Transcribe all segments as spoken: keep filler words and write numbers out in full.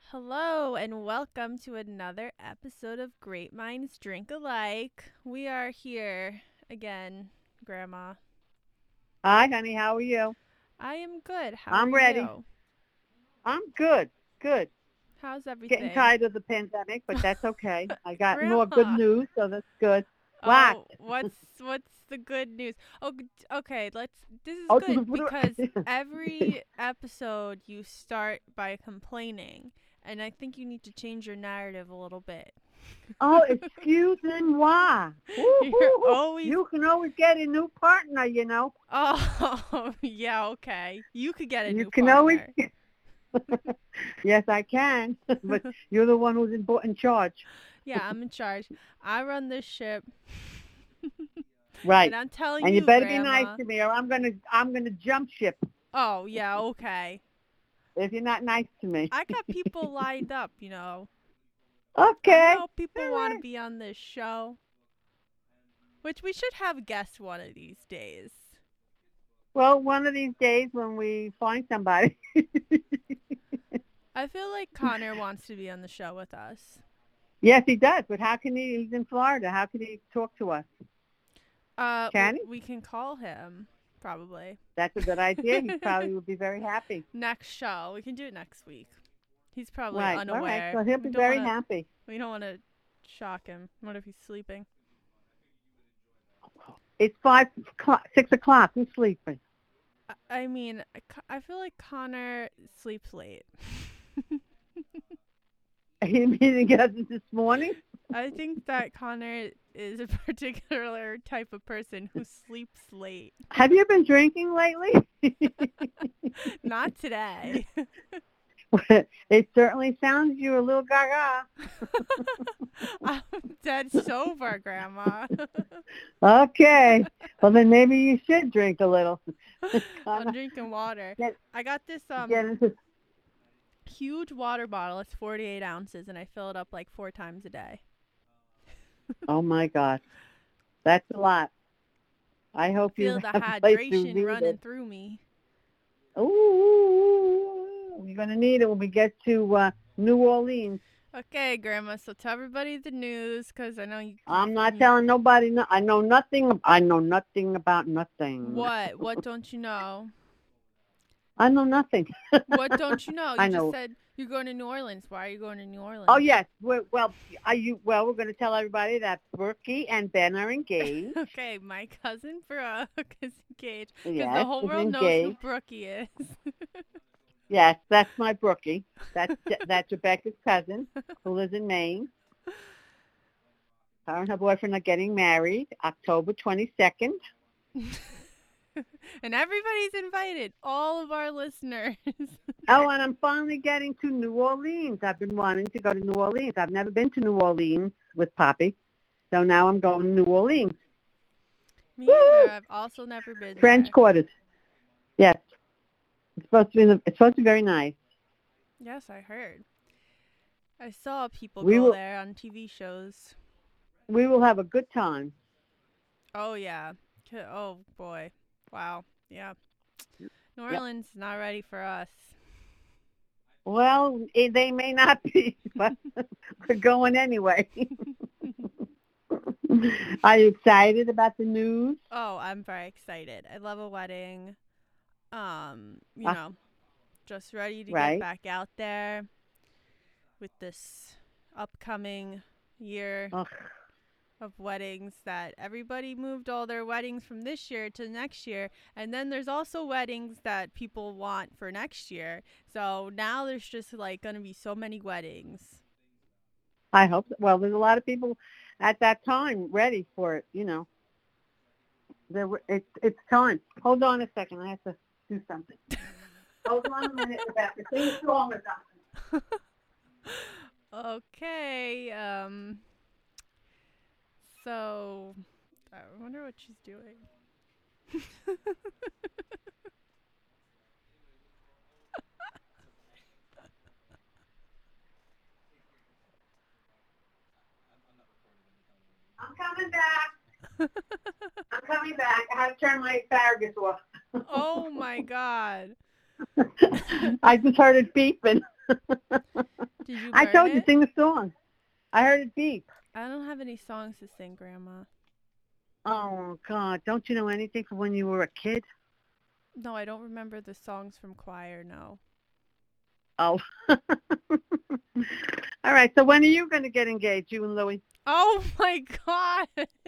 Hello and welcome to another episode of Great Minds Drink Alike. We are here again, Grandma. Hi, honey. How are you? I am good. How are I'm ready. you? I'm good. Good. How's Getting everything? tired of the pandemic, but that's okay. I got more good Grandma. news, so that's good. What? Oh, what's what's the good news? Oh, g- okay, let's this is Oh, good because every episode you start by complaining, and I think you need to change your narrative a little bit. oh, excuse moi. You're Woo-hoo-hoo. always You can always get a new partner, you know. Oh, yeah, okay. You could get a You new can always. partner. Yes, I can, but you're the one who's in, in charge. Yeah, I'm in charge. I run this ship. And Right. I'm telling And you you, better be nice Grandma. to me, or I'm gonna I'm gonna jump ship Oh, yeah, okay. if you're not nice to me. I got people lined up, you know. I Okay. know All people want to right. be on this show, which we should have guests one of these days. Well, one of these days when we find somebody. I feel like Connor wants to be on the show with us. Yes, he does. But how can he? He's in Florida. How can he talk to us? Uh, Can he? we can call him, probably. That's a good idea. He probably would be very happy. Next show. We can do it next week. He's probably Right. All right. unaware. So he'll We be don't very want to. happy. We don't want to shock him. What if he's sleeping? It's five o'clock, six o'clock. Who's sleeping? I, I mean, I co- I feel like Connor sleeps late. He meeting us this morning. I think that Connor is a particular type of person who sleeps late. Have you been drinking lately? Not today. It certainly sounds you a little gaga. I'm dead sober, Grandma. Okay. Well, then maybe you should drink a little. I'm drinking water. Get, I got this um get into. huge water bottle. It's forty-eight ounces, and I fill it up like four times a day. Oh my God, that's a lot. I hope you Feel the have a place to hydration read running it. through me. Ooh, you're gonna need it when we get to uh, New Orleans. Okay, Grandma. So tell everybody the news, because I know you. I'm not you telling nobody. No, I know nothing. I know nothing about nothing. what? What don't you know? I know nothing. What don't you know? You I just know. said you're going to New Orleans. Why are you going to New Orleans? Oh yes. Well, well, are you? Well, we're gonna tell everybody that Brookie and Ben are engaged. Okay, my cousin Brooke is engaged. Because the Yes, whole is world knows who engaged. Brookie is. Yes, that's my Brookie. That's that's Rebecca's cousin who lives in Maine. Her and her boyfriend are getting married October twenty-second. And everybody's invited. All of our listeners. Oh, and I'm finally getting to New Orleans. I've been wanting to go to New Orleans. I've never been to New Orleans with Poppy. So now I'm going to New Orleans. Me Woo! either. I've also never been French there. Quarters. Yes. It's supposed to be it's supposed to be very nice. Yes, I heard. I saw people We go will there on T V shows. we will have a good time. Oh, yeah. K- Oh, boy. Wow. Yeah. New Yep. Orleans is not ready for us. Well, eh, they may not be, but we're going anyway. Are you excited about the news? Oh, I'm very excited. I love a wedding. Um, you Uh, know, just ready to get right. back out there with this upcoming year Ugh. of weddings that everybody moved all their weddings from this year to next year. And then there's also weddings that people want for next year. So now there's just like going to be so many weddings. I hope so. Well, there's a lot of people at that time ready for it, you know. There, were- it's it's time. Hold on a second. I have to do something. Hold on a minute, Rebecca. Things wrong with something. Okay. Um. So I wonder what she's doing. I'm coming back. I'm coming back. I have to turn my asparagus off. Oh my God. I just heard it beeping. Did you I learn told you, it? sing the song. I heard it beep. I don't have any songs to sing, Grandma. Oh, God. Don't you know anything from when you were a kid? No, I don't remember the songs from choir, no. Oh. All right. So when are you going to get engaged, you and Louie? Oh my God.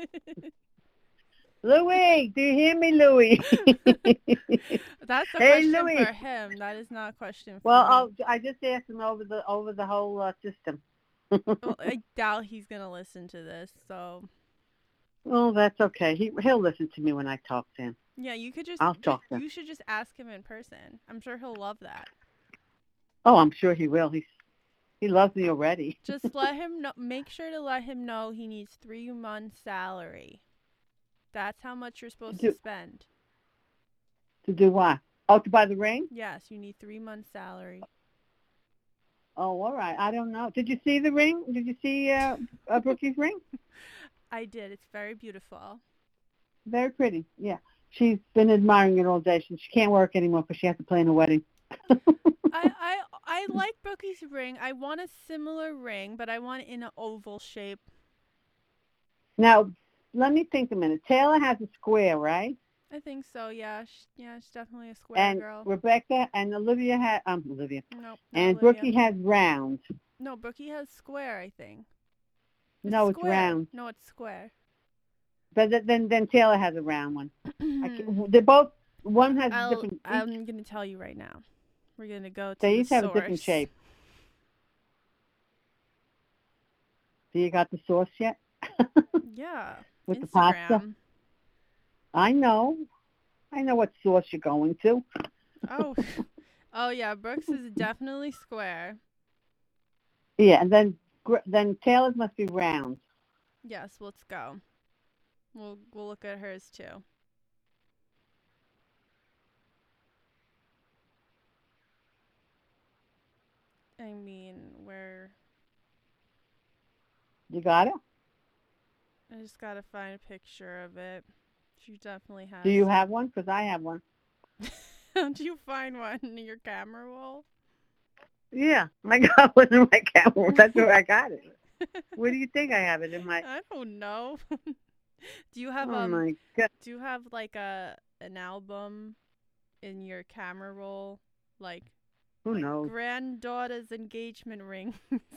Louie, do you hear me, Louie? That's a Hey, question for Louie. him. That is not a question for Well, me. I'll, I just asked him over the over the whole uh, system. Well, I doubt he's gonna listen to this, so Well, that's okay. He he'll listen to me when I talk to him. yeah, you could just, I'll just talk to him. you should just ask him in person. I'm sure he'll love that. Oh, I'm sure he will. He's he loves me already. Just let him know. Make sure to let him know he needs three months' salary. That's how much you're supposed Do, to spend. to do what? Oh, to buy the ring? Yes, you need three months' salary. Oh, all right. I don't know. Did you see the ring? Did you see uh, uh, Brookie's ring? I did. It's very beautiful. Very pretty. Yeah. She's been admiring it all day. She, she can't work anymore because she has to play in a wedding. I, I I like Brookie's ring. I want a similar ring, but I want it in an oval shape. Now, let me think a minute. Taylor has a square, right? I think so. Yeah, she, yeah, she's definitely a square And girl. Rebecca and Olivia had um Olivia Nope, not and Olivia. Brookie has round. No, Brookie has square. I think. No, it's square. round. No, it's square. But th- then then Taylor has a round one. I can, they're both. One has I'll, different. Each, I'm gonna tell you right now. We're gonna go to they the each have source. a different shape. Do you got the sauce yet? Yeah. With Instagram. the pasta. I know. I know what sauce you're going to. Oh. Oh yeah, Brooks is definitely square. Yeah, and then then Taylor's must be round. Yes, let's go. We'll we'll look at hers too. I mean, where You got it? I just gotta find a picture of it. She definitely has. Do you have one? Because I have one. How'd you find one in your camera roll? Yeah, I got one in my camera. That's where I got it. Where do you think I have it in my? I don't know. Do you have Oh um? my God. Do you have like a an album in your camera roll, like Who knows? granddaughter's engagement ring?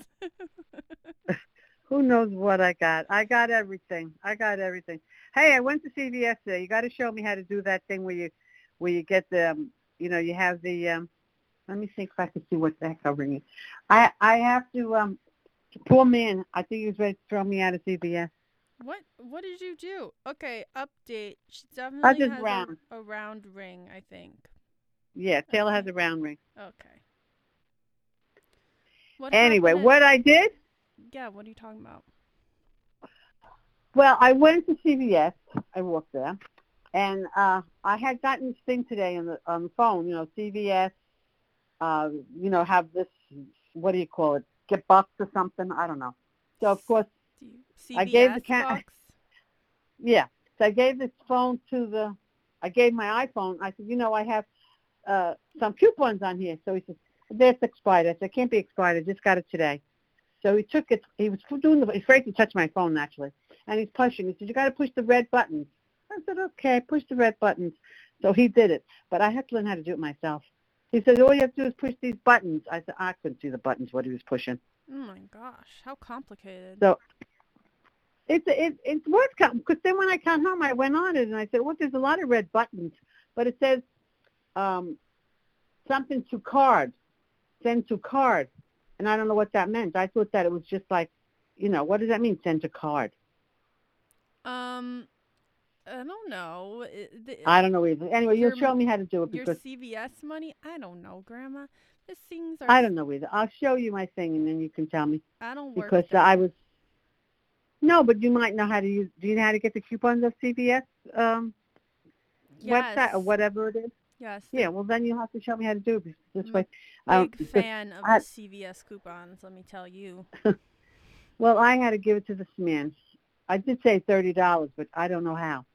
Who knows what I got? I got everything. I got everything. Hey, I went to C V S today. You got to show me how to do that thing where you, where you get the, um, you know, you have the. Um, let me see if I can see what the heck I'm ringing. I I have to. Um, poor man. I think he was ready to throw me out of C V S. What what did you do? Okay, update. She I definitely just has round. a, a round ring, I think. Yeah, Taylor Okay. has a round ring. Okay. What Anyway, happened what I did? at, yeah, what are you talking about? Well, I went to C V S. I walked there, and uh, I had gotten this thing today on the on the phone. You know, C V S. Uh, you know, have this. What do you call it? Get bucks or something? I don't know. So of course, Do you, C V S I gave the ca- box? yeah. So I gave this phone to the. I gave my iPhone. I said, you know, I have uh, some coupons on here. So he said, that's expired. I said, it can't be expired. I just got it today. So he took it. He was doing the. He's afraid to touch my phone actually, and he's pushing. He said, you got to push the red buttons. I said, okay, push the red buttons. So he did it, but I had to learn how to do it myself. He said, all you have to do is push these buttons. I said, I couldn't see the buttons, what he was pushing. Oh my gosh, how complicated. So it's it, it's worth counting, because then when I got home, I went on it, and I said, well, there's a lot of red buttons, but it says um, something to card, send to card, and I don't know what that meant. I thought that it was just like, you know, what does that mean, send to card? Um, I don't know. It, the, I don't know either. Anyway, your, you'll show me how to do it, Your because C V S money? I don't know, Grandma. These things are. I don't know either. I'll show you my thing, and then you can tell me. I don't work Because there. I was, no, but you might know how to use, do you know how to get the coupons of C V S um, yes. website or whatever it is? Yes. Yeah, well, then you'll have to show me how to do it this way. Um, Big fan of I, the C V S coupons, let me tell you. well, I had to give it to this man. I did say thirty dollars, but I don't know how.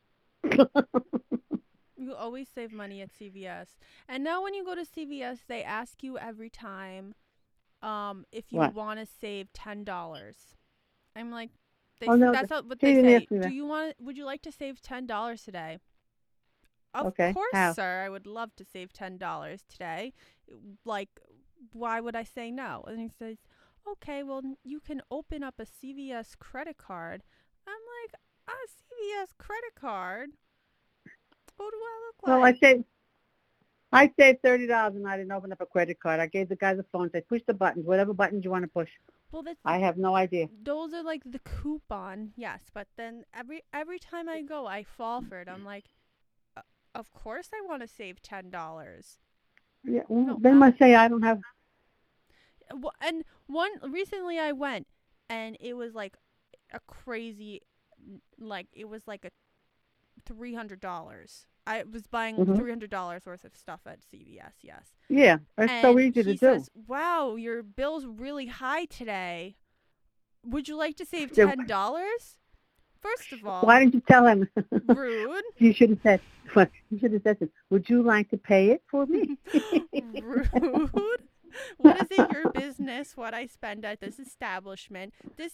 You always save money at C V S. And now when you go to C V S, they ask you every time, um, if you What? want to save ten dollars. I'm like, they, Oh no, that's not what she they didn't say. ask me Do that. you want? Would you like to save ten dollars today? Of Okay, course, how? sir. I would love to save ten dollars today. Like, why would I say no? And he says, okay, well, you can open up a C V S credit card. I'm like, a C V S credit card? What do I look Well, I like? saved I saved thirty dollars and I didn't open up a credit card. I gave the guy the phone. Said, push the buttons, whatever buttons you want to push. Well, that's I have no idea. those are like the coupon, yes. But then every every time I go, I fall for it. I'm like, "Uh, of course I want to save ten dollars. Yeah, well, No, they I'm must say I don't have. Wh- and one recently I went and it was like a crazy, like it was like a three hundred dollars. I was buying Hmm. three hundred dollars worth of stuff at C V S, yes. Yeah, it's so And easy to he do. says, wow, your bill's really high today. Would you like to save So ten dollars? First of all, why didn't you tell him? rude. You should have said. You should have said, this, would you like to pay it for me? Rude. What is it your business what I spend at this establishment? This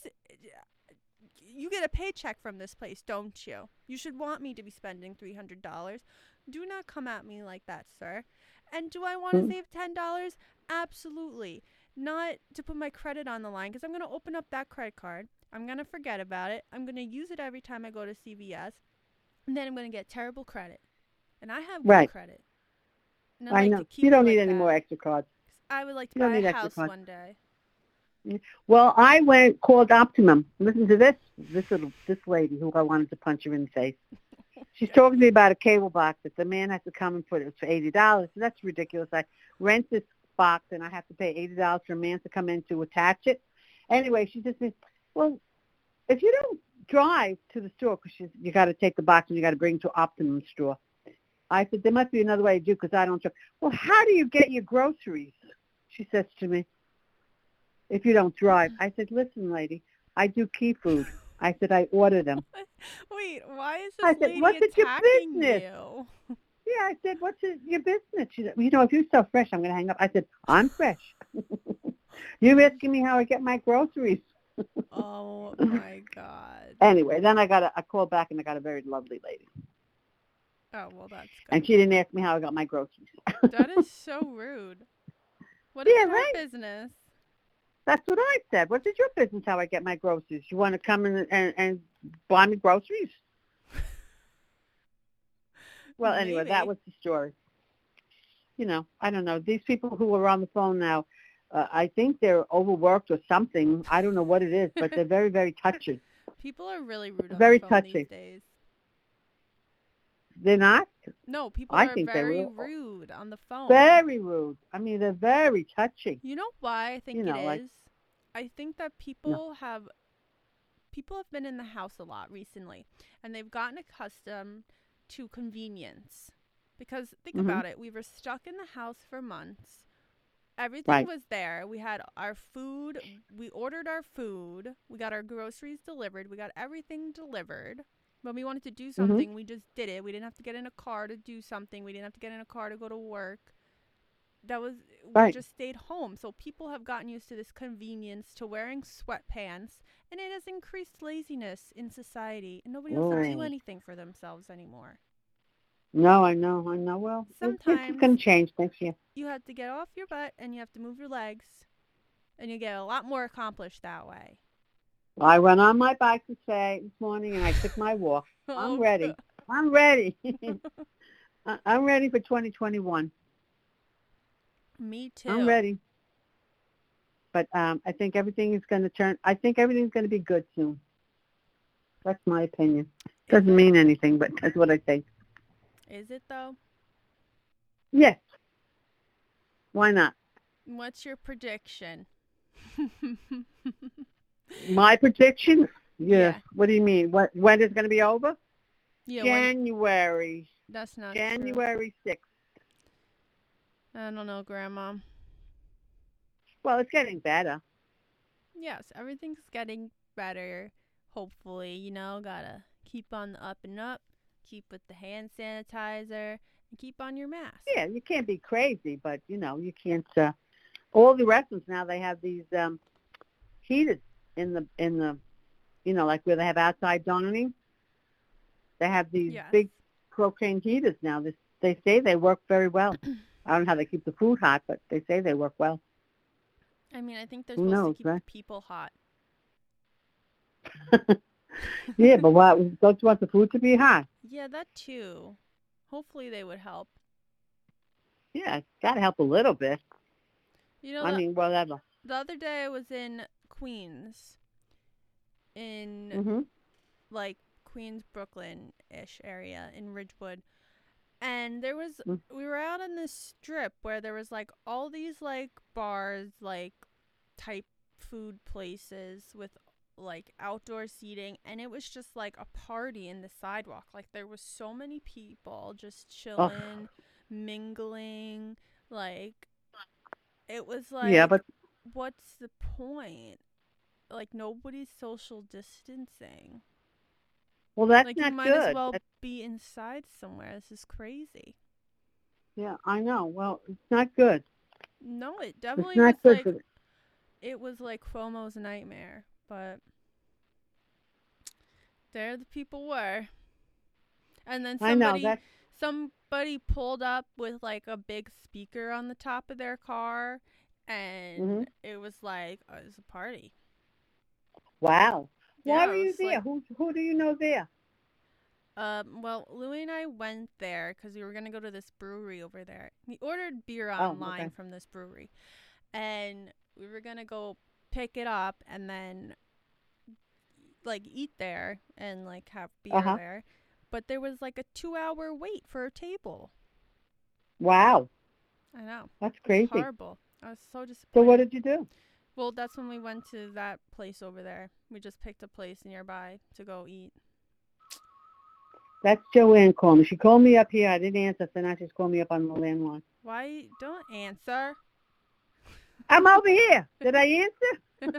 you get a paycheck from this place, don't you? You should want me to be spending three hundred dollars. Do not come at me like that, sir. And do I want to Hmm. save ten dollars? Absolutely. Not to put my credit on the line because I'm going to open up that credit card. I'm going to forget about it. I'm going to use it every time I go to C V S. And then I'm going to get terrible credit. And I have good Right. credit. And I'd I like know. to keep You it don't like need any that. more extra cards. I would like to You don't buy a need extra house cards. one day. Well, I went called Optimum. Listen to this. This little this lady who I wanted to punch her in the face. She's talking to me about a cable box that the man has to come and put it for eighty dollars. So that's ridiculous. I rent this box and I have to pay eighty dollars for a man to come in to attach it. Anyway, she just says, well, if you don't drive to the store, because you got to take the box and you got to bring it to Optimum store. I said, there must be another way to do because I don't drive. Well, how do you get your groceries? She says to me, if you don't drive. I said, listen, lady, I do key food. I said, I order them. Wait, why is this I said, lady what's it your attacking business? you? Yeah, I said, what's it, your business? She said, you know, if you're so fresh, I'm going to hang up. I said, I'm fresh. You're asking me how I get my groceries. Oh my God. Anyway, then I got a, I called back and I got a very lovely lady. Oh, well, that's good. And she didn't ask me how I got my groceries. That is so rude. What is Yeah, her right? business? That's what I said. What is your business how I get my groceries? You want to come in and, and buy me groceries? Well, anyway, Maybe. that was the story. You know, I don't know. These people who are on the phone now, uh, I think they're overworked or something. I don't know what it is, but they're very, very touchy. People are really rude on Very the phone touchy. these days. They're not? No, people I are think they're very real- rude on the phone. Very rude. I mean, they're very touchy. You know why I think You know, it like- is? I think that people have people have been in the house a lot recently, and they've gotten accustomed to convenience. Because think Mhm. about it, we were stuck in the house for months. Everything Right. was there. We had our food. We ordered our food. We got our groceries delivered. We got everything delivered. When we wanted to do something, we just did it. We didn't have to get in a car to do something. We didn't have to get in a car to go to work. That was we Right. just stayed home. So people have gotten used to this convenience to wearing sweatpants, and it has increased laziness in society. And nobody wants to do Oh. anything for themselves anymore. No, I know, I know. Well, it's- it's Sometimes- going to change next year. You have to get off your butt and you have to move your legs, and you get a lot more accomplished that way. Well, I went on my bike this, day, this morning and I took my walk. I'm Oh, ready. I'm ready. I- I'm ready for twenty twenty-one. Me too. I'm ready. But um, I think everything is going to turn, I think everything's going to be good soon. That's my opinion. Doesn't mean anything, but that's what I think. Is it though? Yes. Why not? What's your prediction? My prediction? Yeah. Yeah. What do you mean? What? When is it going to be over? Yeah, when, January. that's not true. January sixth. I don't know, Grandma. Well, it's getting better. Yes, everything's getting better. Hopefully, you know, gotta keep on the up and up. Keep with the hand sanitizer and keep on your mask. Yeah, you can't be crazy, but, you know, you can't, uh, all the restaurants now, they have these um, heaters in the in the you know, like where they have outside dining. They have these Yes. big propane heaters now. This, they say they work very well. I don't know how they keep the food hot, but they say they work well. I mean, I think they're Who supposed knows, to keep right? the people hot. Yeah, but what, don't you want the food to be hot? Yeah, that too. Hopefully they would help. Yeah, it's got to help a little bit. You know, I the, mean, whatever. the other day I was in Queens, in hmm like Queens, Brooklyn-ish area in Ridgewood. And there was, Mm. we were out on this strip where there was like all these like bars, like type food places with like outdoor seating, and it was just like a party in the sidewalk. Like there was so many people just chilling, mingling, like it was like, Yeah, but what's the point? Like nobody's social distancing. well, that's Like not you might good. as well That's, be inside somewhere. This is crazy. yeah, I know. Well, it's not good. No, it It's definitely was not good like, for. it was like FOMO's nightmare, but there the people were. And then I know somebody that. somebody pulled up with like a big speaker on the top of their car, and hmm it was like, oh, it was a party. Wow. Why Yeah, were it you was there? like, Who who do you know there? um, well, Louie and I went there because we were gonna go to this brewery over there. We ordered beer Oh, online okay. from this brewery, and we were gonna go pick it up and then like eat there and like have beer Uh huh. there. But there was like a two-hour wait for a table. Wow, I know. that's It was crazy. horrible. I was so So what disappointed. did you do? Well, that's when we went to that place over there. We just picked a place nearby to go eat. That's Joanne calling me. She called me up here. I didn't answer, so now she's calling me up on the landline. Why don't answer? I'm over here. Did I answer?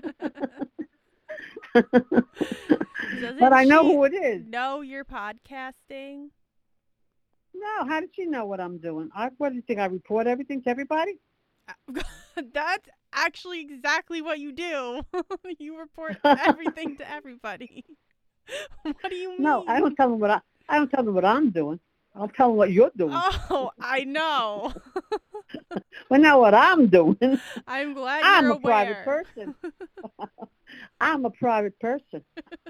Doesn't But I know she who it is. know you're podcasting? No, how did she know what I'm doing? I, what do you think? I report everything to everybody? That's actually exactly what you do. You report everything to everybody. What do you mean? No, I don't tell them what I. I don't tell them what I'm doing. I'll tell them what you're doing. Oh, I know. Well, now what I'm doing. I'm glad I'm you're a private aware. person. I'm a private person.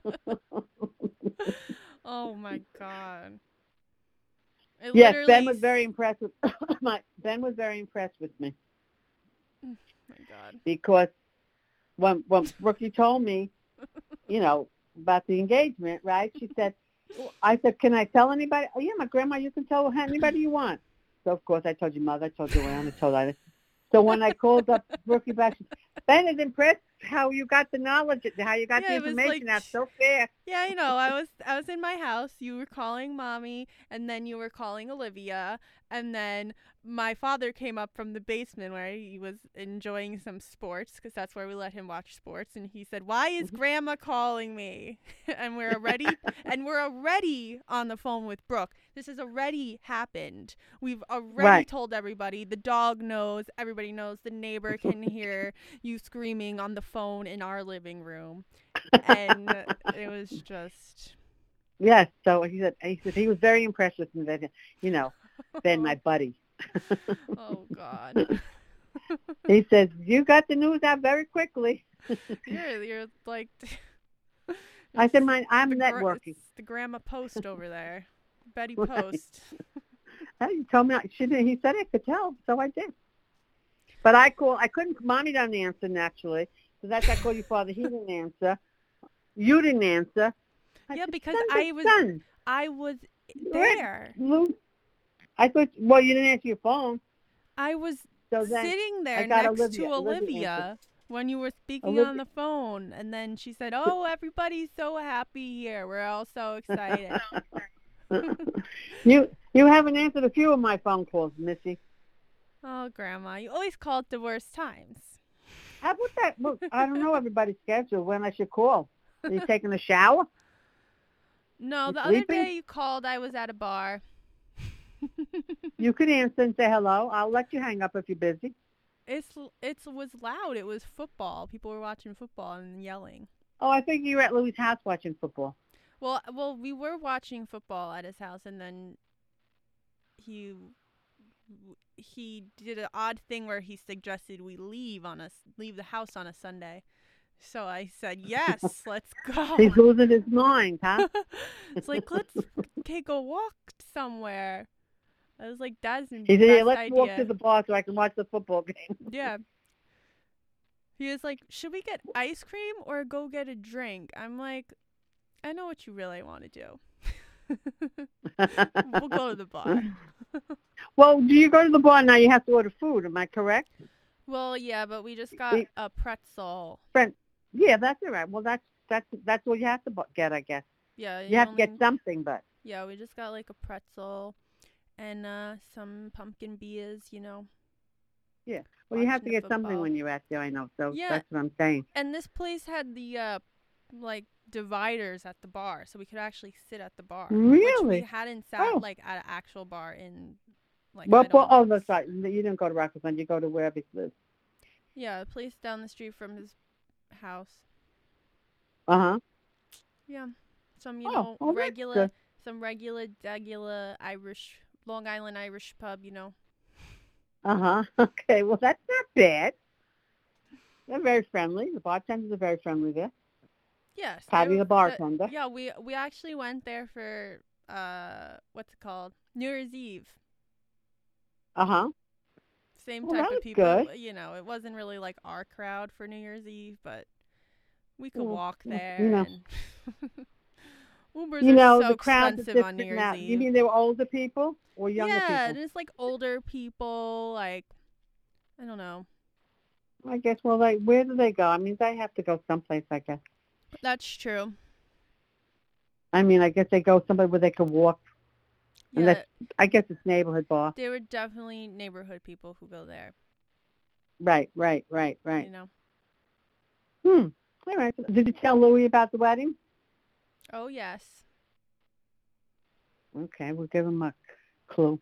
Oh my god. It Yes, Ben literally was very s- impressed with my. Ben was very impressed with me Oh my god. because when when Brookie told me, you know, about the engagement, right? She said, I said, can I tell anybody? Oh, yeah, my grandma, you can tell anybody you want. So, of course, I told your mother, I told Joanne, I told Ida. So when I called up Brookie back, she said, Ben is impressed how you got the knowledge, how you got Yeah, the it was information like out so fast. Yeah, I know. I was I was in my house. You were calling mommy, and then you were calling Olivia, and then my father came up from the basement where he was enjoying some sports because that's where we let him watch sports, and he said, "Why is Grandma calling me?" And we're already and we're already on the phone with Brooke. This has already happened. We've already Right. told everybody. The dog knows. Everybody knows. The neighbor can hear you screaming on the phone in our living room. And it was just Yes. So he said, he said he was very impressed with me. That, you know, Ben, my buddy. Oh god. He says, you got the news out very quickly. You're you're like I said, mine, I'm the gra- networking. it's the grandma Post over there. Betty Right. Post. Hey, you told me, I- she did, he said I could tell, so I did. But I called, I couldn't, Mommy didn't answer naturally. So that's why I called you, Father. He didn't answer. You didn't answer. I Yeah, said, because "Son, I but was son, I was you're at there. Lou." I thought, well, you didn't answer your phone. I was So then sitting I there got next Olivia. to Olivia Olivia answered. when you were speaking Olivia. on the phone, and then she said, "Oh, everybody's so happy here. We're all so excited." you you haven't answered a few of my phone calls, Missy. Oh, Grandma, you always call at the worst times. How about that? Well, I don't know everybody's schedule when I should call. Are you taking a shower? No, You the other sleeping? day you called, I was at a bar. You could answer and say hello. I'll let you hang up if you're busy. It's it's was loud. It was football. People were watching football and yelling. Oh, I think you were at Louis' house watching football. Well, well, we were watching football at his house, and then he he did an odd thing where he suggested we leave on us leave the house on a Sunday. So I said, "Yes, let's go." He's losing his mind, huh? It's like, let's take a walk somewhere. I was like, "That's the He best said, yeah, let's idea." walk to the bar so I can watch the football game. Yeah. He was like, "Should we get ice cream or go get a drink?" I'm like, "I know what you really want to do. We'll go to the bar." Well, do you go to the bar now? You have to order food. Am I correct? Well, yeah, but we just got We- a pretzel. Friend, yeah, that's all right. Well, that's that's that's what you have to bu- get, I guess. Yeah, You have to get only- something, but Yeah, we just got like a pretzel and uh, some pumpkin beers, you know. well, you have watching to the get something football. when you're at there. I know, so Yeah. that's what I'm saying. And this place had the uh, like dividers at the bar, so we could actually sit at the bar. Which Really? we hadn't sat Oh. like at an actual bar in like. Well, I don't well, oh, know. that's right. You didn't go to Rockefeller. You go to wherever he lives. Yeah, a place down the street from his house. Uh huh. Yeah, some you Oh, know well, that's regular, good. some regular, regular Irish, Long Island Irish pub, you know. Uh huh. Okay. Well, that's not bad. They're very friendly. The bartenders are very friendly there. Yes. Patty they- the bartender. Yeah, we we actually went there for uh what's it called? New Year's Eve. Uh huh. Same Well, type that of was people. good. You know, it wasn't really like our crowd for New Year's Eve, but we could Well, walk well, there. you know. And Ubers You are know, so the crowds are expensive on New different Year's now. Eve. You mean they were older people or younger yeah, people? and it's like older people, like I don't know. I guess. Well, like, where do they go? I mean, they have to go someplace. I guess. That's true. I mean, I guess they go somewhere where they can walk. And Yeah, that's- I guess it's neighborhood bar. they were definitely neighborhood people who go there. Right, right, right, right. You know. Hmm. All right. Did you tell Louis about the wedding? Oh yes. Okay, we'll give him a clue.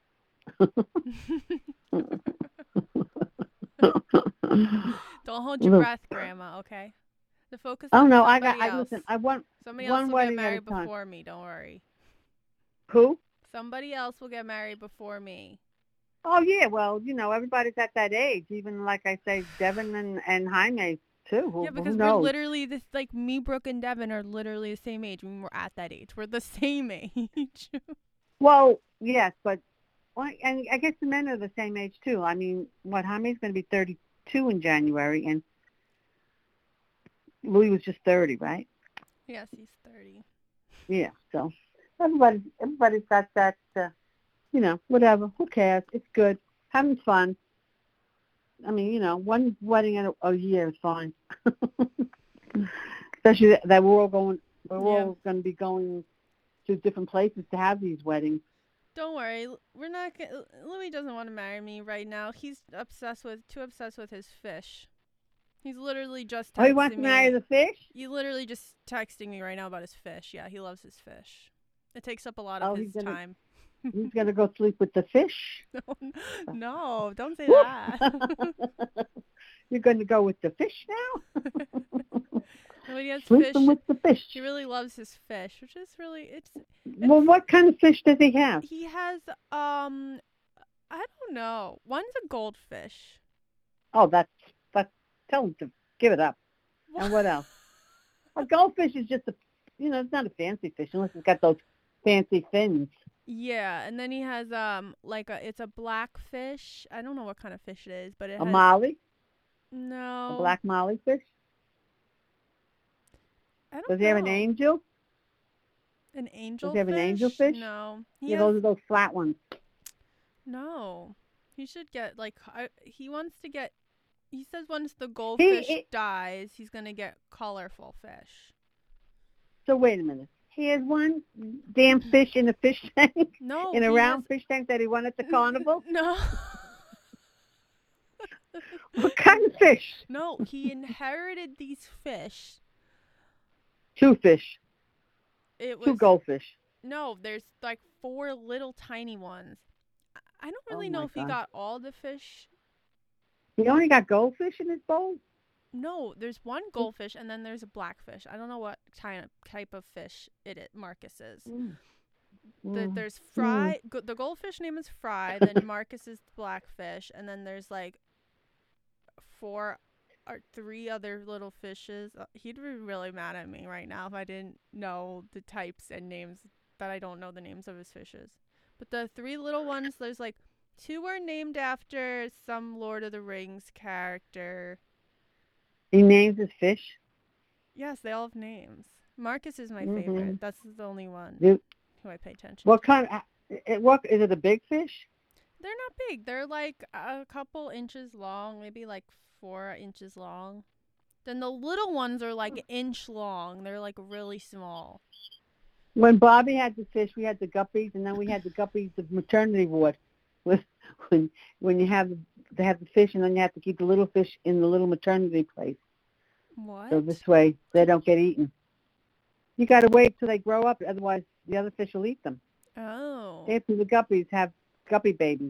Don't hold your Look. breath, Grandma. Okay. The focus. Oh on no, I got. somebody I else. listen. I want Somebody one else will get wedding at a married time. before me. Don't worry. who? Somebody else will get married before me. Oh yeah. Well, you know, everybody's at that age. Even like I say, Devin and and Jaime too. Who, Yeah, because who we're knows? literally this. Like me, Brooke, and Devin are literally the same age. When we're at that age, we're the same age. Well, yes, but well, and I guess the men are the same age too. I mean, what Jaime's going to be thirty-two in January, and Louis was just thirty, right? Yes, he's thirty. Yeah. So everybody, everybody's got that. Uh, you know, whatever. Who cares? It's good. Having fun. I mean, you know, one wedding in a, a year is fine. Especially that, that we're all going. We're Yeah. all going to be going to different places to have these weddings. Don't worry, L- we're not. G- Louis doesn't want to marry me right now. He's obsessed with too obsessed with his fish. He's literally just texting Oh, he wants to me. marry the fish? He literally just texting me right now about his fish. Yeah, he loves his fish. It takes up a lot Oh, of he's his gonna- time. He's going to go sleep with the fish? No, don't say that. You're going to go with the fish now? No, he has Sleeping fish. with the fish. He really loves his fish, which is really it's. Well, what kind of fish does he have? He has um, I don't know. One's a goldfish. Oh, that's, that's, tell him to give it up. And what else? A goldfish is just a, you know, it's not a fancy fish unless it's got those fancy fins. Yeah, and then he has um like a it's a black fish. I don't know what kind of fish it is, but it A has molly? no A black molly fish? I don't Does he have an know. angel? An angel he have an fish? angel fish? No. He Yeah, has, those are those flat ones. no. He should get like I, he wants to get. He says once the goldfish he- dies, he's gonna get colorful fish. So wait a minute. He has one damn fish in a fish tank, No, in a he round has- fish tank that he won at the carnival? No. What kind of fish? No, he inherited these fish. Two fish. It was Two goldfish. no. There's like four little tiny ones. I- I don't really Oh know my if he God. got all the fish He only got goldfish in his bowl? No, there's one goldfish and then there's a blackfish. I don't know what type type of fish it is, Marcus is. Mm. The, Mm. there's Fry. Go, the goldfish name is Fry. Then Marcus is the blackfish, and then there's like four or three other little fishes. Uh, he'd be really mad at me right now if I didn't know the types and names. That I don't know the names of his fishes. But the three little ones, there's like two are named after some Lord of the Rings character. He names his fish? Yes, they all have names. Marcus is my Mhm. favorite. That's the only one You, who I pay attention what to. kind? Of, it, what is it? A big fish? They're not big. They're like a couple inches long, maybe like four inches long. Then the little ones are like an inch long. They're like really small. When Bobby had the fish, we had the guppies, and then we had the guppies of maternity ward. With when when you have they have the fish, and then you have to keep the little fish in the little maternity place. What? So this way they don't get eaten. You got to wait till they grow up, otherwise the other fish will eat them. Oh. After the guppies have guppy babies.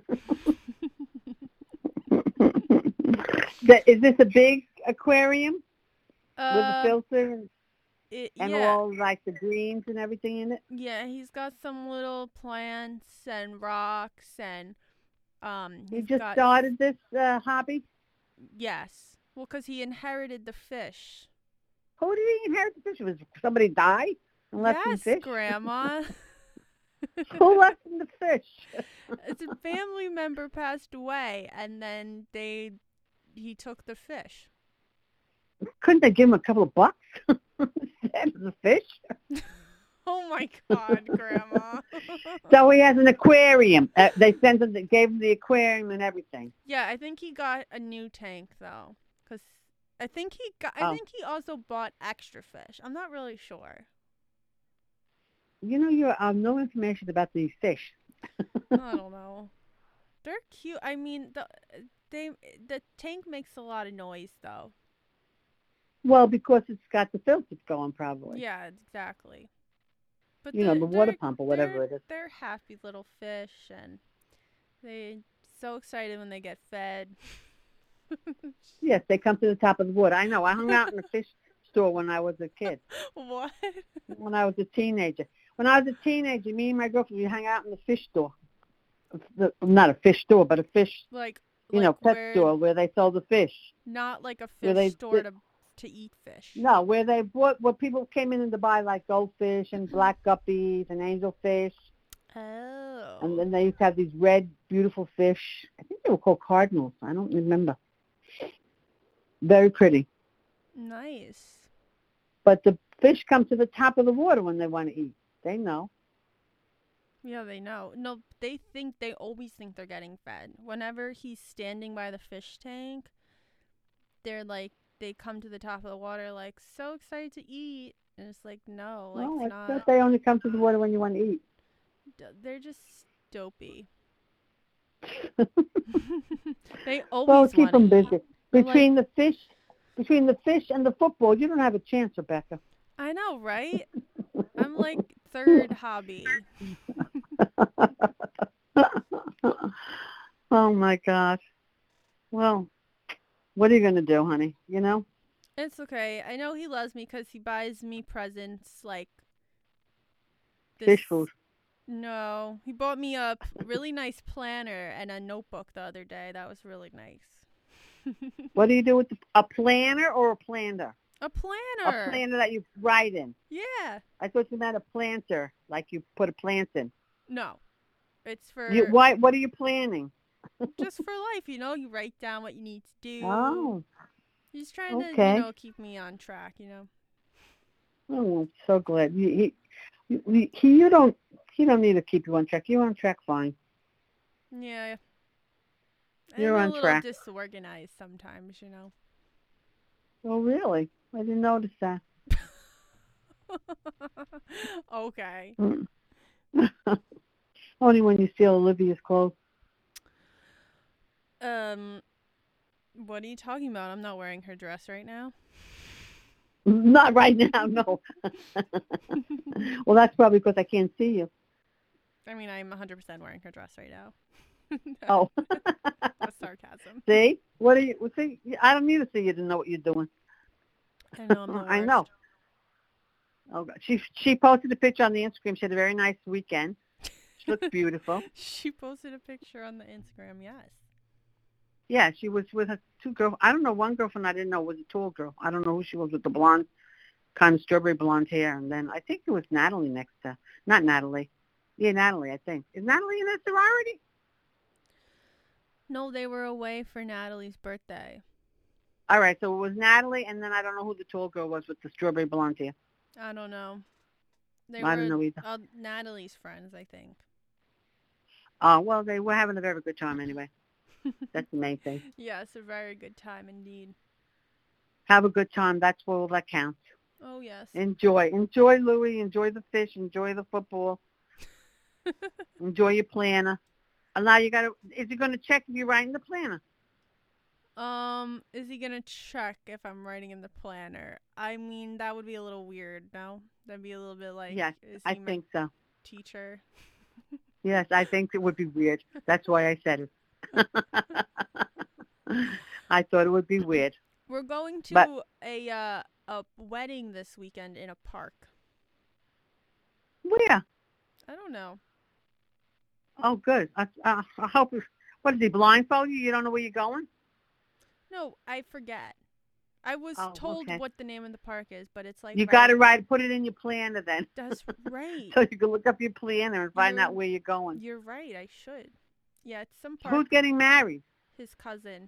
Is this a big aquarium Uh, with a filter and, it, and yeah. all like the greens and everything in it? Yeah, he's got some little plants and rocks and um. You he's just got, started this uh, hobby? Yes. Well, because he inherited the fish. Who did he inherit the fish? Was somebody die and left him Yes, fish? Grandma. Who left him the fish? It's a family member passed away, and then they he took the fish. Couldn't they give him a couple of bucks instead of the fish? Oh my God, Grandma. So he has an aquarium. Uh, they sent him, they gave him the aquarium and everything. Yeah, I think he got a new tank though, cause I think he got. I Oh. think he also bought extra fish. I'm not really sure. You know, you have no information about these fish. I don't know. They're cute. I mean, the they the tank makes a lot of noise though. Well, because it's got the filters going, probably. Yeah, exactly. But You know, the water they're- pump or whatever they're- it is. They're happy little fish, and they so excited when they get fed. Yes, they come to the top of the wood. I know. I hung out in the fish store when I was a kid, What? when I was a teenager. When I was a teenager, me and my girlfriend, we hung out in the fish store. The, not a fish store, but a fish, Like you like know, pet where, store where they sold the fish. Not like a Where fish they store sit- to to eat fish. No, where they bought, where people came in to buy like goldfish and black guppies and angelfish. Oh. And then they used to have these red, beautiful fish. I think they were called cardinals. I don't remember. Very pretty. Nice. But the fish come to the top of the water when they want to eat. They know. Yeah, they know. No, they think they always think they're getting fed. Whenever he's standing by the fish tank, they're like they come to the top of the water like so excited to eat, and it's like no, like Well, it's I not. thought they only come to the water when you want to eat. d- They're just dopey. They always Well, keep them wanna eat. busy. Between the fish, between the fish and the football, you don't have a chance, Rebecca. I know, right? I'm like third hobby. Oh my gosh. Well, what are you gonna do, honey? You know. It's okay. I know he loves me because he buys me presents like this. Fish food. No, he bought me a p- really nice planner and a notebook the other day. That was really nice. What do you do with the, a planner or a planter? A A planner. planter that you write in. Yeah. I thought you meant a planter, like you put a plant in. No. It's for You, why? What are you planning? just for life, you know. You write down what you need to do. Oh, He's trying to, okay. you know, keep me on track, you know. oh, I'm so glad. He, he, he, he, you don't, he don't need to keep you on track. You're on track fine. Yeah. You're I'm on a little track. disorganized sometimes, you know. Oh, really? I didn't notice that. Okay. Mm. Only when you steal Olivia's clothes. Um, what are you talking about? I'm not wearing her dress right now. Not right now, no. Well, that's probably because I can't see you. I mean, I'm one hundred percent wearing her dress right now. Oh. That's sarcasm. See? What are you, well, see, I don't need to see you to know what you're doing. I know I'm the I know. worst. Oh, God. She, she posted a picture on the Instagram. She had a very nice weekend. She looks beautiful. She posted a picture on the Instagram, yes. Yeah, she was with her two girl. I don't know, one girlfriend I didn't know was a tall girl. I don't know who she was with the blonde, kind of strawberry blonde hair. And then I think it was Natalie next to, not Natalie. Yeah, Natalie, I think. Is Natalie in that sorority? No, they were away for Natalie's birthday. All right, so it was Natalie, and then I don't know who the tall girl was with the strawberry blonde hair. I don't know. They I were don't know either. uh, Natalie's friends, I think. Oh, uh, well, they were having a very good time anyway. That's the main thing. Yes, a very good time indeed. Have a good time. That's all that counts. Oh, yes. Enjoy. Enjoy, Louie. Enjoy the fish. Enjoy the football. Enjoy your planner. And now you got to, is he going to check if you're writing the planner? Um, is he going to check if I'm writing in the planner? I mean, that would be a little weird, no? That'd be a little bit like, yes, is I he think my so. teacher? Yes, I think it would be weird. That's why I said it. I thought it would be weird. We're going to but, a uh, a wedding this weekend in a park. Where? I don't know. Oh, good. I, uh, I hope. What is he blindfold you? You don't know where you're going? No, I forget. I was oh, told okay. what the name of the park is, but it's like you right got to write. Put it in your planner then. That's right. So you can look up your planner and find you're, out where you're going. You're right. I should. Yeah, it's some park. Who's getting married? His cousin.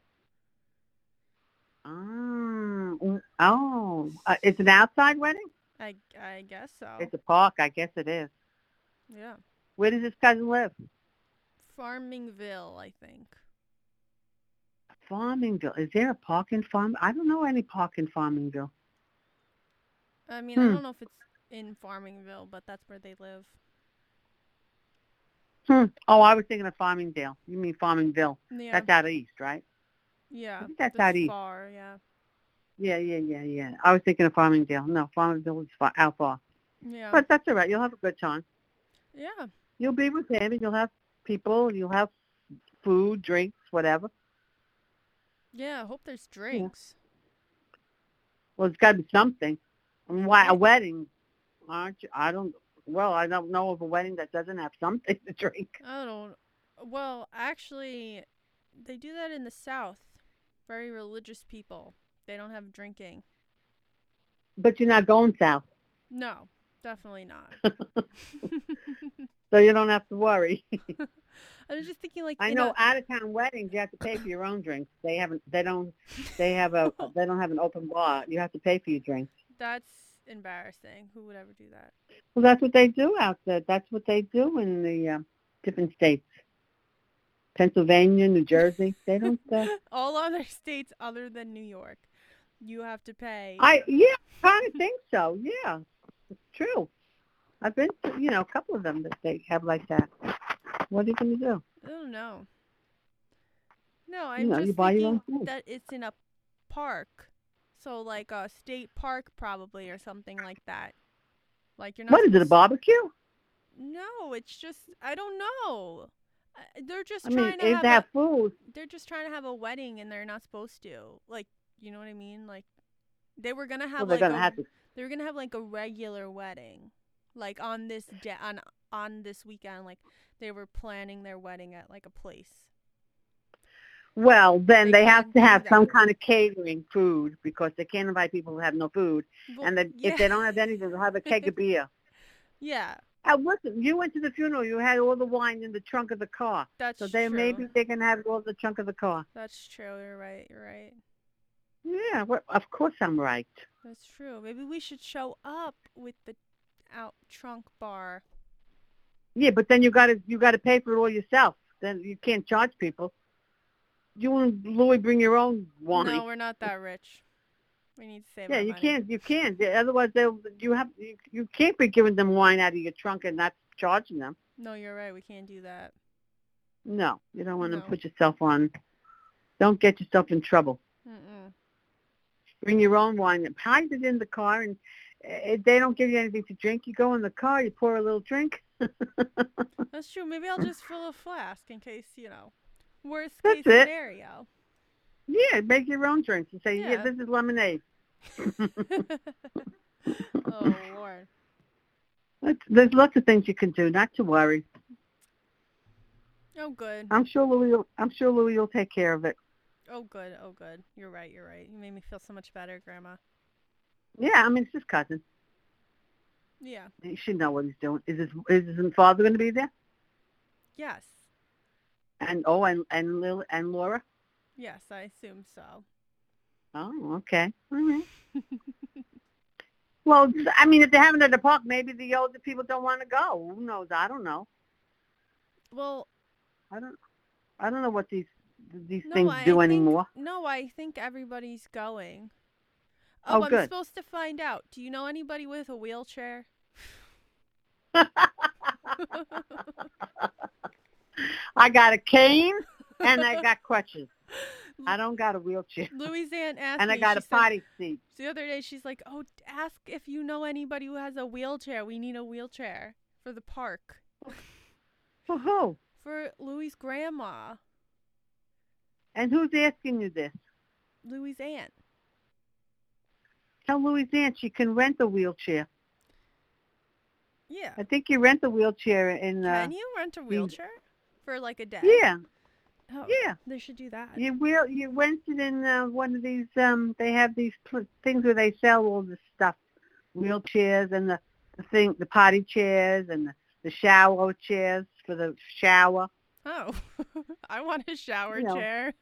Oh, oh, uh, it's an outside wedding? I, I guess so. It's a park. I guess it is. Yeah. Where does his cousin live? Farmingville, I think. Farmingville. Is there a park in Farm? I don't know any park in Farmingville. I mean, hmm. I don't know if it's in Farmingville, but that's where they live. Hmm. Oh, I was thinking of Farmingdale. You mean Farmingville? Yeah. That's out east, right? Yeah. I think that's out east. Far, yeah. Yeah, yeah, yeah, yeah. I was thinking of Farmingdale. No, Farmingville is far, out far. Yeah. But that's all right. You'll have a good time. Yeah. You'll be with him, and you'll have people. You'll have food, drinks, whatever. Yeah, I hope there's drinks. Yeah. Well, it's got to be something. I mean, why a wedding? Aren't you? I don't. Well, I don't know of a wedding that doesn't have something to drink. I don't. Well, actually, they do that in the South. Very religious people. They don't have drinking. But you're not going south. No, definitely not. So you don't have to worry. I was just thinking, like, I know a... out of town weddings you have to pay for your own drinks. They haven't. They don't. They have a. They don't have an open bar. You have to pay for your drinks. That's embarrassing. Who would ever do that? Well, that's what they do out there. That's what they do in the uh, different states. Pennsylvania, New Jersey. They don't. Uh... All other states other than New York, you have to pay. I yeah, kind of think so. Yeah, it's true. I've been to, you know, a couple of them that they have like that. What are you going to do? I don't know. No, I'm you know, just you buy thinking your own that it's in a park. So, like a state park probably or something like that. Like you're not What is it, a barbecue? No, it's just, I don't know. They're just I trying mean, to if have, they have a, food. They're just trying to have a wedding and they're not supposed to. Like, you know what I mean? Like, they were going to have well, they're like gonna a, have to. they were going to have like a regular wedding. Like on this day, on, on this weekend, like they were planning their wedding at like a place. Well, then they, they have to have that. some kind of catering food because they can't invite people who have no food. Well, and then yeah. if they don't have anything, they'll have a keg of beer. Yeah. Uh, listen, you went to the funeral. You had all the wine in the trunk of the car. That's so they true. maybe they can have it all in the trunk of the car. That's true. You're right. You're right. Yeah, well, of course I'm right. That's true. Maybe we should show up with the out trunk bar. Yeah, but then you got to you got to pay for it all yourself. Then you can't charge people. You and Louie bring your own wine. No, we're not that rich. We need to save. Yeah, our you money. can't. You can't. Otherwise, they'll. You have. You, you can't be giving them wine out of your trunk and not charging them. No, you're right. We can't do that. No, you don't want no. to put yourself on. Don't get yourself in trouble. Mm-mm. Bring your own wine. Hide it in the car, and if they don't give you anything to drink, you go in the car. You pour a little drink. That's true. Maybe I'll just fill a flask in case, you know, worst That's case it. scenario. Yeah, make your own drinks and say, yeah, Yeah. this is lemonade. Oh, Lord. There's lots of things you can do. Not to worry. Oh, good. I'm sure Louis. Will, I'm sure Louis will take care of it. Oh, good. Oh, good. You're right. You're right. You made me feel so much better, Grandma. Yeah, I mean it's his cousin. Yeah. He should know what he's doing. Is his is his father going to be there? Yes. And oh, and and Lil and Laura. Yes, I assume so. Oh, okay. All right. Well, I mean, if they're having it at the park, maybe the older people don't want to go. Who knows? I don't know. Well, I don't. I don't know what these these no, things I do think, anymore. No, I think everybody's going. Oh, Oh, I'm good. supposed to find out. Do you know anybody with a wheelchair? I got a cane and I got crutches. I don't got a wheelchair. Louisanne asked and me. I got she a said, potty seat. The other day, she's like, "Oh, ask if you know anybody who has a wheelchair. We need a wheelchair for the park." For who? For Louie's grandma. And who's asking you this? Louie's aunt. Tell Louisanne she can rent a wheelchair. Yeah. I think you rent a wheelchair in. Uh, Can you rent a wheelchair for like a day? Yeah. Oh, yeah. They should do that. You wheel. You rent it in uh, one of these. Um, they have these pl- things where they sell all this stuff, wheelchairs and the, the thing, the potty chairs and the, the shower chairs for the shower. Oh, I want a shower you know. chair.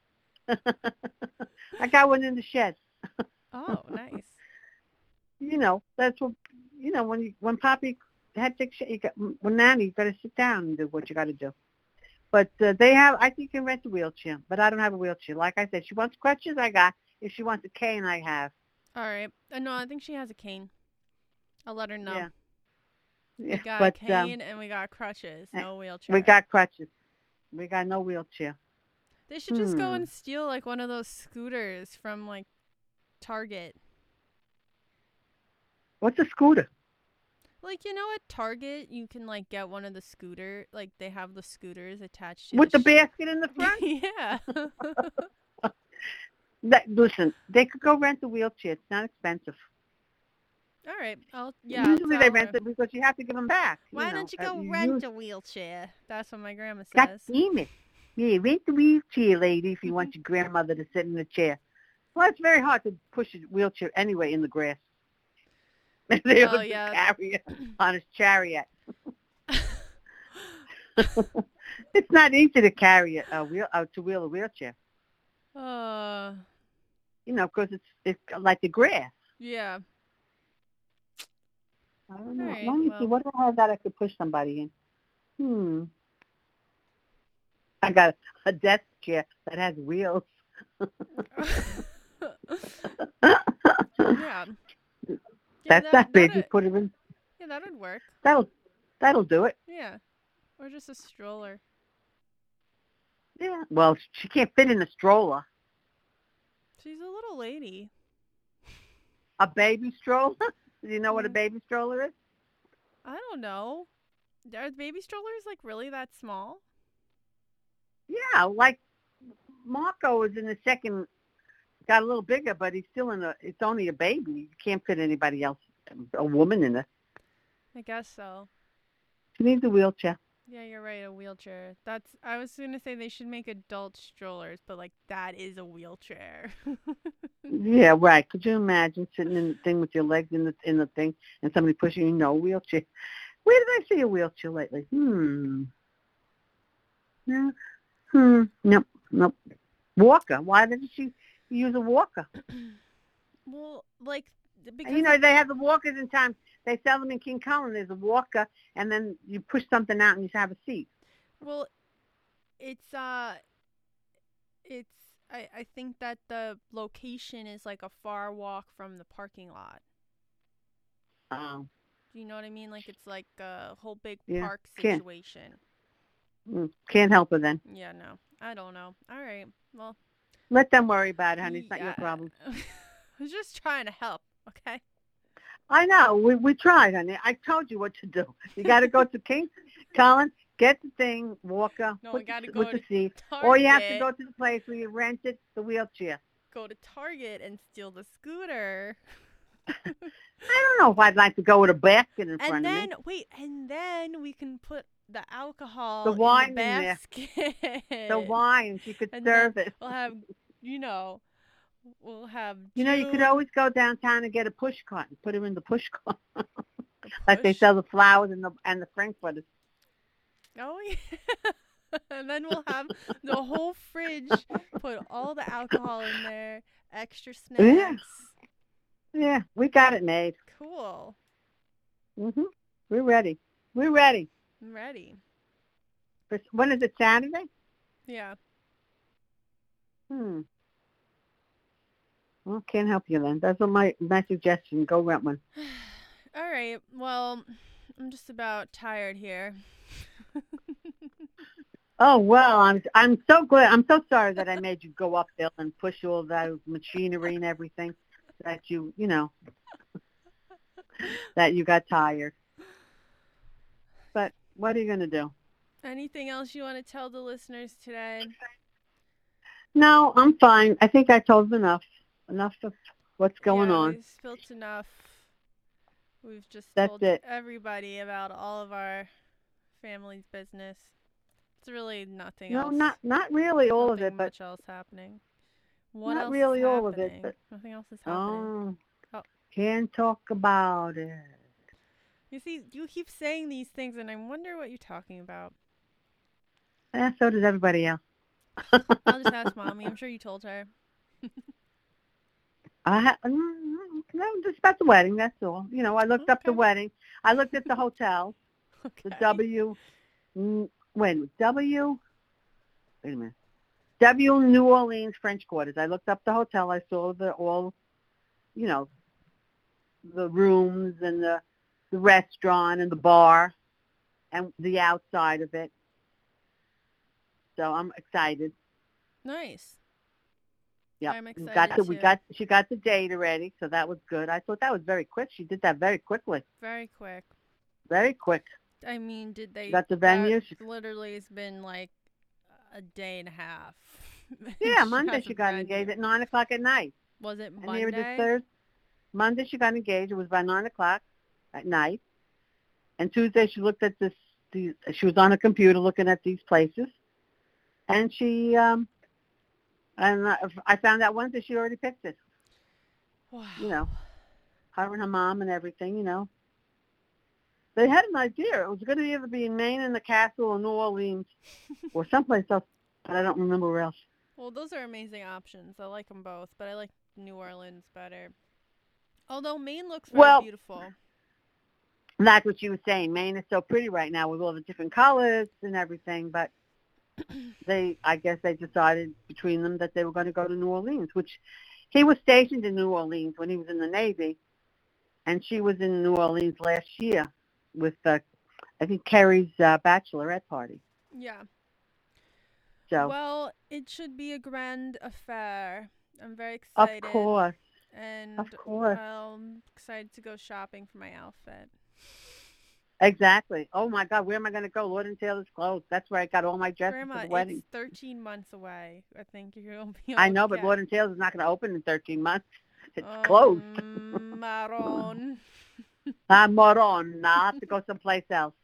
I got one in the shed. Oh, nice. You know, that's what, you know, when you, when Poppy had to, you got, when Nanny, you got to sit down and do what you got to do. But uh, they have, I think you can rent a wheelchair, but I don't have a wheelchair. Like I said, she wants crutches, I got. If she wants a cane, I have. All right. Uh, no, I think she has a cane. I'll let her know. Yeah. We yeah got but, a cane um, and we got crutches. No wheelchair. We got crutches. We got no wheelchair. They should just go and steal like one of those scooters from like Target. What's a scooter? Like, you know, at Target, you can like get one of the scooter. Like they have the scooters attached to with the, the the basket in the front. Yeah. that, listen, they could go rent a wheelchair. It's not expensive. All right. I'll yeah. Usually I'll they tell rent her. it because you have to give them back. Why you know. don't you go uh, rent use... a wheelchair? That's what my grandma God says. damn it. Yeah, rent the wheelchair, lady, if you want your grandmother to sit in the chair. Well, it's very hard to push a wheelchair anyway in the grass. they Oh, would yeah. carry it on his chariot. It's not easy to carry it, uh, wheel, uh, to wheel a wheelchair. Uh. You know, because it's it's like the grass. Yeah. I don't know. Right, Let me well. see. What do I have that I could push somebody in? Hmm. I got a desk chair that has wheels. Yeah. Yeah, That's that big. You that'd- put it in. Yeah, that would work. That'll that'll do it. Yeah. Or just a stroller. Yeah. Well, she can't fit in a stroller. She's a little lady. A baby stroller? Do you know what a Yeah. baby stroller is? I don't know. Are baby strollers like really that small? Yeah, like Marco is in the second, got a little bigger, but he's still in a, it's only a baby. You can't fit anybody else, a woman in it. I guess so. She needs a wheelchair. Yeah, you're right, a wheelchair. That's I was going to say they should make adult strollers, but like that is a wheelchair. Yeah, right. Could you imagine sitting in the thing with your legs in the in the thing and somebody pushing you? No wheelchair. Where did I see a wheelchair lately? Hmm. Yeah. Hmm. Nope. Nope. Walker. Why didn't she use a walker? Well, like because And, you know, they have the walkers in town. They sell them in King Cullen. There's a walker, and then you push something out and you have a seat. Well, it's uh, it's I I think that the location is like a far walk from the parking lot. Oh. Do you know what I mean? Like it's like a whole big Yeah, park can't. situation. Mm, can't help her then. Yeah, no, I don't know. All right, well. Let them worry about it, honey. It's not yeah, your problem. I was just trying to help. Okay. I know. We we tried, honey. I told you what to do. You got to go to King, Colin, get the thing, Walker, No, I put gotta the, go with to the seat, Target. or you have to go to the place where you rented the wheelchair. Go to Target and steal the scooter. I don't know if I'd like to go with a basket in front And of then me. wait, and then we can put the alcohol The in wine the in there. basket. The wine, she could And serve then it. we'll have, you know, we'll have You know, you could June, always go downtown and get a push cart and put her in the push cart, the like they push. sell the flowers and the and the frankfurters. Oh yeah. And then we'll have the whole fridge, put all the alcohol in there, extra Yeah, snacks. yeah, we got it made. Cool. Mhm. We're ready. We're ready. I'm ready. For, when is it? Saturday? Yeah. Hmm. Well, can't help you then. That's what my my suggestion. Go rent one. All right. Well, I'm just about tired here. Oh well, I'm I'm so glad. I'm so sorry that I made you go up there and push all that machinery and everything. That you you know that you got tired. But what are you gonna do? Anything else you want to tell the listeners today? No, I'm fine. I think I told them enough. Enough of what's going Yeah, on. we've spilt enough. We've just That's told it. everybody about all of our family's business. It's really nothing No, else. not not really all nothing of it, but much else happening. What not else really is all of it. happening? But Nothing else is happening. oh, Oh. can't talk about it. You see, you keep saying these things, and I wonder what you're talking about. Eh, so does everybody else. I'll just ask Mommy. I'm sure you told her. I ha- no, just about the wedding. That's all. You know, I looked up the Okay. wedding. I looked at the hotel, Okay. the W. mm, Wait, W. Wait a minute. W New Orleans French Quarters. I looked up the hotel. I saw the all, you know, the rooms and the the restaurant and the bar, and the outside of it. So I'm excited. Nice. Yeah, I'm we excited got the, we too. got she got the date already, so that was good. I thought that was very quick. She did that very quickly, Very quick. very quick. I mean, did they? She got the venue. That She, literally has been like a day and a half. yeah, She Monday has she a got venue. engaged at nine o'clock at night. Was it And here it is Monday? Thursday. Monday she got engaged. It was by nine o'clock at night. And Tuesday she looked at this. These, she was on a computer looking at these places, and she um, and I I found out Wednesday she already picked it. Wow. You know, her and her mom and everything. You know, they had an idea. It was going to either be in Maine in the castle or New Orleans or someplace else, but I don't remember where else. Well, those are amazing options. I like them both, but I like New Orleans better. Although Maine looks very Well, beautiful. That's what you were saying. Maine is so pretty right now with all the different colors and everything, but they, I guess they decided between them that they were going to go to New Orleans, which he was stationed in New Orleans when he was in the Navy, and she was in New Orleans last year with, uh, I think, Kerry's uh, bachelorette party. Yeah. So, well, it should be a grand affair. I'm very of excited. course, And of course. I'm excited to go shopping for my outfit. Exactly. Oh, my God, where am I going to go? Lord and Taylor's clothes. That's where I got all my dresses Grandma, for the wedding. it's thirteen months away. I think you'll be okay. I know, but Lord and Taylor's is not going to open in thirteen months. It's um, closed. Maron. I'm Moron. I have to go someplace else.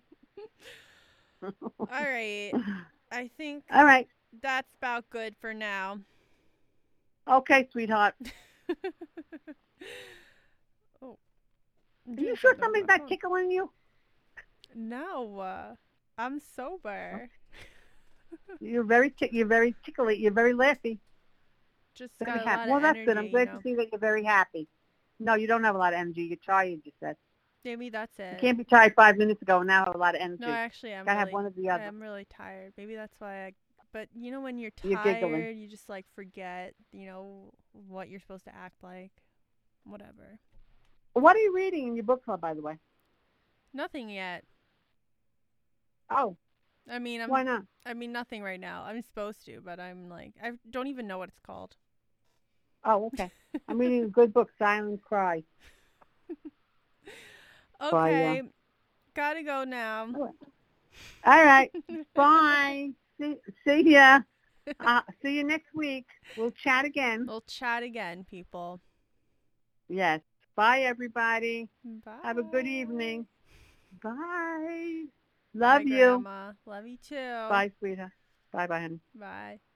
All right. I think All right. that's about good for now. Okay, sweetheart. oh. Are you sure somebody's not tickling you? No. Uh, I'm sober. You're very tick. You're very tickly. You're very laughy. Just very got a happy. lot Well, of that's energy, good. I'm glad you know. to see that you're very happy. No, you don't have a lot of energy. You're tired, you just said. Maybe that's it. You can't be tired five minutes ago and now have a lot of energy. No, actually, I'm Gotta really, have one or the other. I'm really tired. Maybe that's why I... But, you know, when you're You're tired, giggling. you just, like, forget, you know, what you're supposed to act like. Whatever. What are you reading in your book club, by the way? Nothing yet. Oh. I mean, I'm... Why not? I mean, nothing right now. I'm supposed to, but I'm, like... I don't even know what it's called. Oh, okay. I'm reading a good book, Silent Cry. Okay. Gotta go now. All right. Bye. See, see ya. Uh, see you next week. We'll chat again. We'll chat again, people. Yes. Bye, everybody. Bye. Have a good evening. Bye. Bye, Love you. Grandma. Love you too. Bye, sweetheart. Bye, bye, honey. Bye.